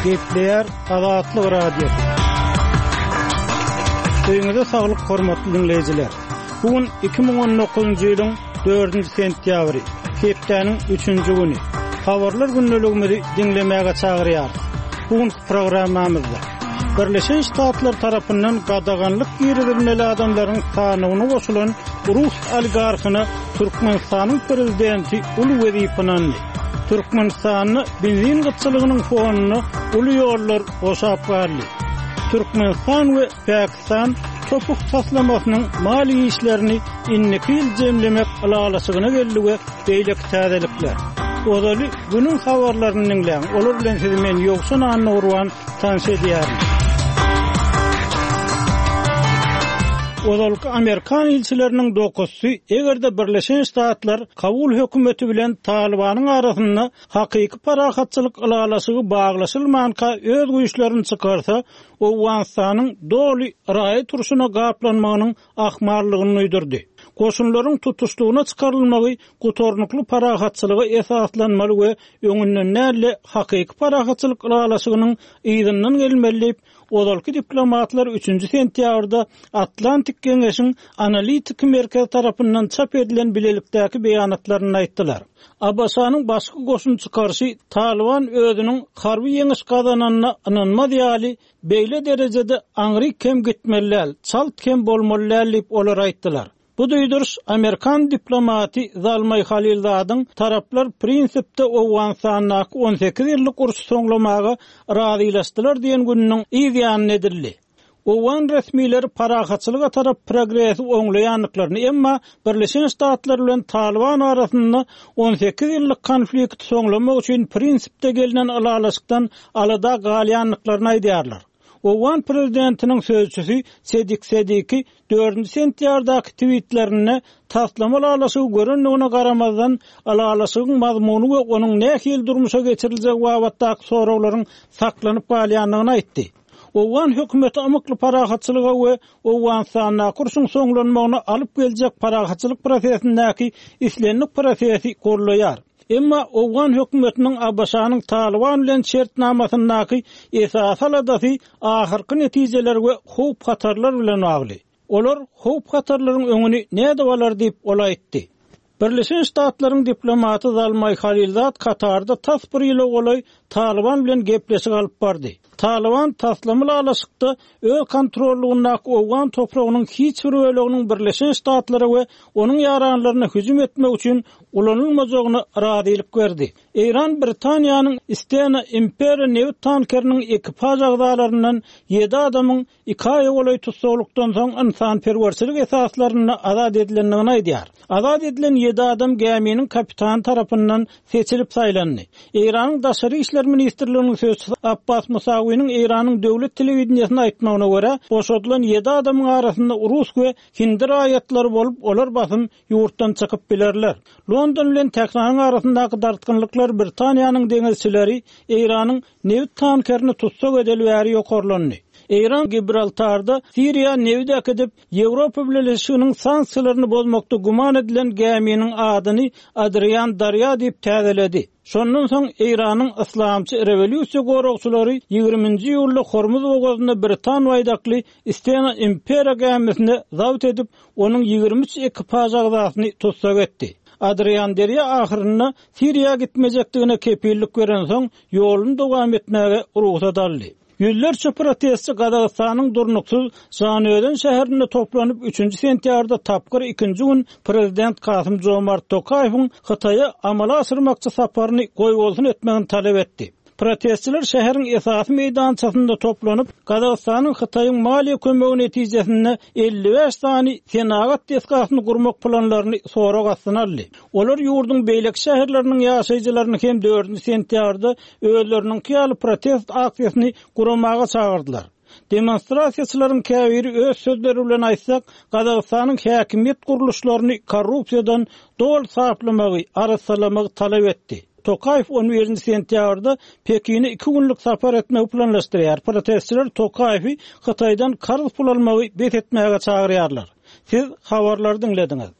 Gepler Azatlyk radiosu. Öňüňizde saglyk hormatly dinleýijiler. Bugun 2019-njy ýylyň 4-nji sentýabry, hepdeniň 3-nji güni. Habarlar günneligimizi dinlemäge çagyrýar. Bugun programmamyzda Birleşen Ştatlar tarapyndan gadaganlyk ýerlerini adamlaryň sanyny goşulan Rus oligarhyny Türkmenistanyň prezidenti Uly Wezipany Türkmenistanyň benzin gytçylygynyň fonunu uly ýollar goşap berdi. Türkmenistan we Pakistan topuk taslamasynyň mali işlerini inniki ýyl jemlemek alasygyna geldiňe beýlek täzelikler. Odaly günüň habarlaryny dinleň. Olar bilen sizi men ýoksun anny urwan tanşy edýär. Odalyk Amerikan ilçileriniň dokussy egerde Birleşen Ştatlar kabul hökümeti bilen Talibanyň arasynda hakyky parahatçylyk alasygy baglaşylmanka öz güýçlerini çykarsa, Awganistanyň doly raýat turşuna gaplanmagynyň ahmarlygyny uýdurdy. Goşunlaryň tutuşlugyna çykarylmagy gutornukly parahatçylyga esaslanmaly we öňünden näle hakyky parahatçylyk alasygynyň ýygynyň gelmeli. Odalky diplomatlar 3-nji sentýabrda Atlantik Geňeşiň analitik merkezi tarapyndan çap edilen bilelikdäki beýanatlaryny aýtdylar. Abbasanyň başky goşun çykarşy Taliban özüniň harby ýeňiş gazananyna inanmaz ýaly beýle derejede aňry kem gitmelläl, çalt kem bolmalylar diýip olar aýtdylar. Bu duýduruş Amerikan diplomaty Zalmay Halilzadyň taraplar prinsipde Awganistanyň 18 ýyllyk uruş soňlamagy razylaşdylar diýen günüň ýygyany edildi. Awgan resmiýleri parahatçylyga tarap progresi oňlaýanlyklaryny, emma Birleşen Ştatlar bilen Taliban arasynda 18 ýyllyk konflikt soňlamak üçin prinsipde gelinen alalaşykdan alada galýanlyklaryny aýdýarlar. Awgan prezidentiniň sözçüsü Sedik Sediki 4-nji sentýardaky tweetlerini taslamaly alasygy görenligine garamazdan alasygyň mazmuny we onuň nähil durmuşa geçiriljek wagtdaky sorawlaryň saklanyp galýanlygyny aýtdy. Awgan hökümeti amykly parahatçylyga we Awganistanyň kurşun soňlanmagyna alyp geljek parahatçylyk prosesindäki islenlik prosesi gorlaýar. Emma Awgan hökümetiniň Abbasanyň Taliban bilen şertnamasynyňky esas aladasy ahyrky netijeler we howp hatarlar bilen bagly. Olar howp hatarlaryň öňüni näde bolar diýip olaýtdy. Birleşen Ştatlaryň diplomaty Zalmay Halilzad Katarda tas bir ýyl bolay Taliban bilen gepleşik alyp bardy. Taliban taslamaly alaşykda öz kontrolündaky Awgan topragynyň hiç bir böleginiň Birleşen Ştatlara we onuň ýaranlaryna hüjüm etmek üçin ulanylmajagyny radylyk berdi. Iran Britaniýanyň Stena Imperial Navy tankeriniň ekipaj agzalaryndan 7 adamyň 2 aý bolay tutsaglykdan soň insanperwerçilik esaslaryna azad edilendigini aýdýar. Azad edilen 7 adam geminiň kapitany tarapyndan seçilip saýlandy. Iranyň daşary işler ministrliginiň sözçüsü Abbas Musawiň Iranyň döwlet telewizionyna aýtmagyna görä, boşadylan 7 adamyň arasynda rus we hindi raýatlary bolup, olar basym ýurtdan çykyp bilerler. London bilen Tehran arasyndaky dartgynlyklar Britaniýanyň deňizçileri Iranyň neft tankerini tutsak edeli bäri ýokarlandy. Iran Gibraltarda Siriya nevdäk edip Ýewropa bileşiginiň sanksiýalaryny bozmakda guman edilen geminiň adyny Adrian Darya diýip täzeledi. Şondan soň Iranyň islamçy rewolýusiýa goragçylary 20-nji ýylda Hormuz bogazynda Britan waýdakly Stena Imperial gemisini zabt edip onuň 23 ekipaj agzasyny tutsak etdi. Adrian Darya ahyrynda Siriya gitmejekdigine kepillik beren soň ýoluny dowam etmäge ruhsat aldy. Yüzlerce protestçi Qazaqstanyň durnuksuz Zanöden şäherinde toplanyp 3-nji sentýarda tapgyr 2-nji gün prezident Kasym Jomart Tokaýewiň Hytaýa amala asyrmakçy saparyny goýbolsun etmegini talep etdi. Protestçiler şäheriň esasy meýdançasynda toplanyp Qazaqstanyň Hytaýyň maliýe kömegi netijesinde 55 sany senagat deskasyny gurmak planlaryny sorak astyna aldy. Olar ýurdun beýlek şäherleriniň ýaşaýjylaryny hem 4-nji sentýarda özleriniň ýaly protest aksiýasyny guramaga çagyrdylar. Demonstrasiýaçylaryň käbiri öz sözleri bilen aýtsak, Qazaqstanyň häkimiýet guruluşlaryny korrupsiýadan dol saplamagy, arsalamagy talep etdi. Tokayev 11 sentýabrda Pekin'e 2 günlük sapar etmeyi planlaşdyrýar. Protestçiler Tokayewi Hytaýdan karz pul almagy bet etmäge çagyrýarlar. Siz habarlary dinlediňiz.